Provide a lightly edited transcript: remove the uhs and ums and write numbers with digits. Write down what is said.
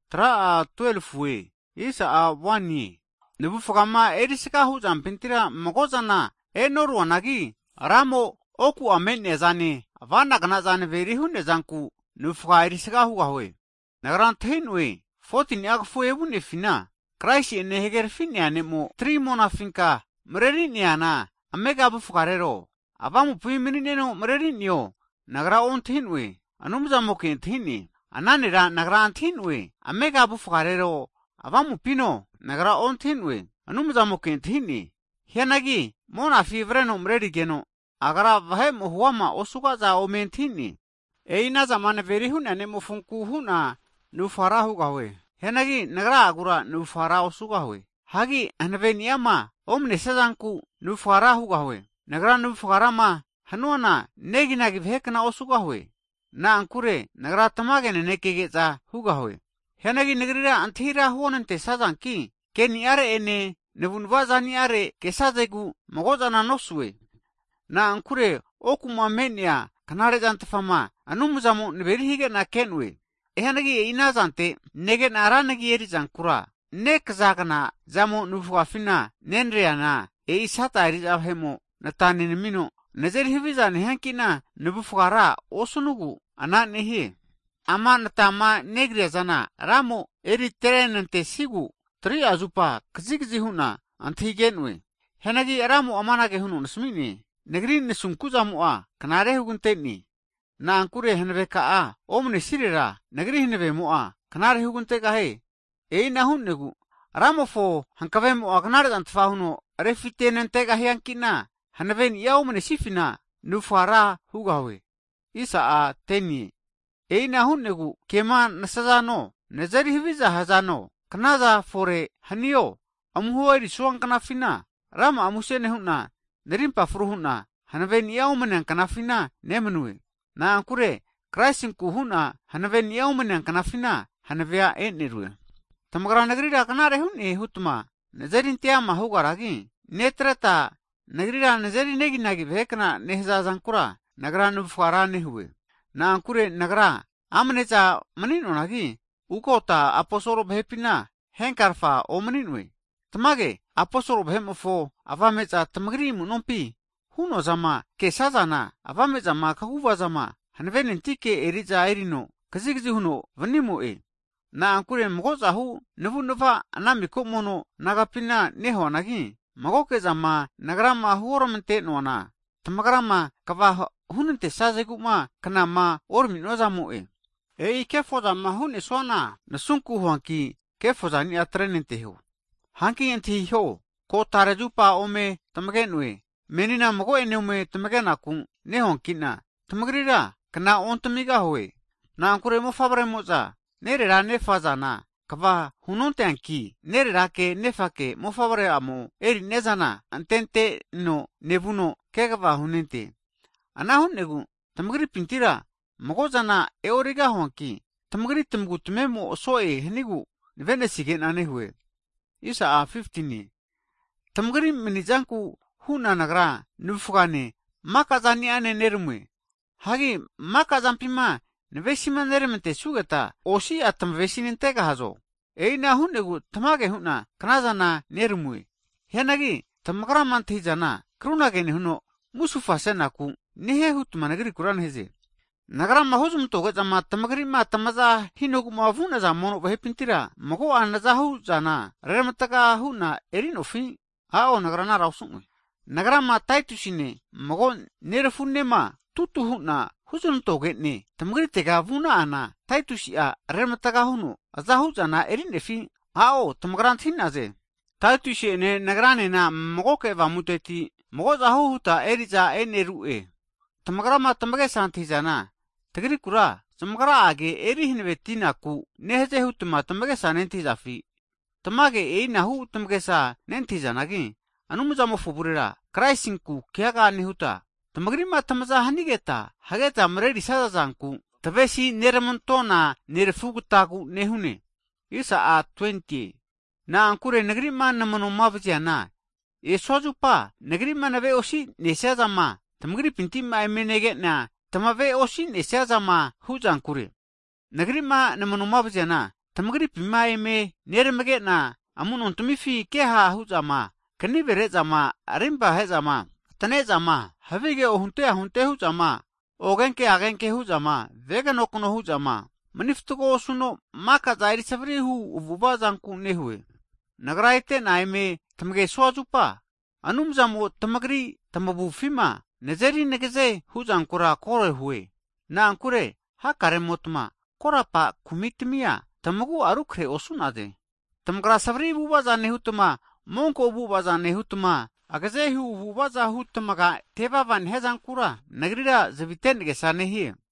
Tra 12 we. Isa 1 ye. Nubufakama erisika hujam pintira mogozana enoruanagi. Ramo oku amen nezane. Vana kana zane veri hunne zanku. Nufuka erisika hugawe. Nagaran thin we. 14 agfu ebune fina. Christ ene heger finne anemo 3 mona finka. Mreri niana. Amega bufukarero. Abamu puiminino mreri nyo. Nagara on thin we. Anumzamoke thini. Ananira nagara thin we. Amega bufukarero. Abamu pino. Nagara on thin we. Anumzamoke thini. Hianagi. Mona fivreno mreri geno. Agara vahem huama osuka za omen thini. Eina zamane veri huna nemo funku huna. Nufara hugawe. Hianagi nagara agura nufara osugawe. Hagi anaveniama. Omne sazanku nufara hugawe. Nagara nufarama. Hanuana neginagi vhekna osugawe. Na ankure nagara tamagene nekegeza hugawe. Hianagi nagrira anthira huonante sazanki. Keni are ene nebunvazani are kesazegu mogozana nosue. Na ankure okuma menia kanare jantafama anumuzamu niberihiga na kenwe. Ehanagi inazante negen aranagi eri zankura. Nek zakana zamu nufwafina nenreana isata eri abhemo natanin mino. Nazer hiviza nehankina nubufukara osunugu ananehi. Ama natama negria zana ramo eri terenante sigu. Tri azupa kzigzi huna antigenwe. Henagi ramo amanage hunu nasmini. Negrin nesunkuza mua kanare hugunteni. Na ankure henveka a omne sirira negri henve mua kanare huguntega he. Eina hunnegu ramo fo hankave mua kanare antfahuno refitenentega hiankina. Hanaven yaumene sifina nufara hugawe. Isa a teni. Eina hunnegu kema nasazano. Nazari hiviza hazano. Kanaza fore hanio. Amuhuari suang kanafina. Rama amusene huna. Nerimpa furuhuna. Hanaven yaumene kanafina nemenue. Na ankure kraisinku huna. Hanaven yaumene kanafina. Hanavea enirue. Tamagara nagrira kanare hunne hutma. Nazarin tiama hugaragi. Netrata. Nagrira nazari negi nagi vhekna nehza zankura. Nagara nufara nehuwe. Na ankure nagara. Amnecha manino nagi. Ukota aposoro bhepina. Henkarfa o maninwe. Tamage aposoro bhemofo. Avamecha tamagri munompi. Huno zama kesazana. Avamecha ma kahuva zama. Hanvenen tike eriza erino. Kazigzi huno vanimu e. Na ankure mgoza hu. Nevu neva anamiko mono. Nagapina neho nagi. Magoke zama nagrama huoramente noana. Tamagrama kava hunente sazeguma kanama ormino zamu e. Ei kefo zama hune sona nasunku huanki kefo zani atrenente ho. Hanki enti ho ko tarejupa ome tamagenue. Menina mago eneume tamagenakun nehonkina. Tamagrira kana ontamiga hoe. Na ankure mo fabre moza nerera nefazana. Kava hununte anki nerera ke nefake mo fabre amo eri nezana antente no nebuno kegava hunente. Ana hunnegu tamagri pintira magozana eoriga honki tamagri tamgu tumemo soe henigu venesigen anehue. Isa a 15. Tamagri minizanku huna nagra nufugane makazani ane nerumwe. Hagi makazampima neveshima nermente sugata oshi atam veshinintega hazo. Eina hunnegu tamage huna kanazana nerumwe. Hianagi tamagra mantijana krunagene huno musufasenaku nehe hutmanagri kuran heze. Nagara mahuzum toga zama tamagri ma tamaza hinogu mavuna za mono vahepintira mago anaza hu zana remataka huna erinofi ao nagrana rausungwe. Nagara ma taitusine mago nerefunne ma tutu huna huzum toge ne tamagri tega vuna ana taitusia remataka hunu azahu zana erinefi ao tamagran thinaze. Taitushe ne nagrane na mago ke vamuteti mago zahu huta eriza enerue. Tamagrama tamage santi zana. Tagri kura tamagra age eri hinvetina ku nehze hutma tamage sanenti zafi. Tamage na hu tamage sa nenti zanagi. Anumuzamo fuburira kraisinku kiaga nehuta. Tamagri ma tamaza hanigeta hageta mredi sadazanku. Taveshi neremontona nerefugutaku nehune. Isa a 20. Na ankure nagri ma namano mavjana. Sojupa nagri ma nave oshi nesazama. Tamagri pinti ma emenege na tamave oshi nesazama huzankure. Nagri ma namanumabjana tamagri pima eme neremege na amun ontumifi keha huzama kanibere zama arimba hezama tane zama havige ohunte huzama ogenke agenke huzama vegan okono huzama maniftuko suno maka zairi savri hu uvuba zanku nehue nagraite na eme tamage swazupa anum zamo tamagri tamabu fima nezeri negeze huzankura kore hue na ankure ha karemotma korapa kumitmia tamagu arukre osunade tamgra savri buba zane hutma monko buba zane hutma agaze hu buba za hutma ga teba van hezankura nagrira zaviten gesane hi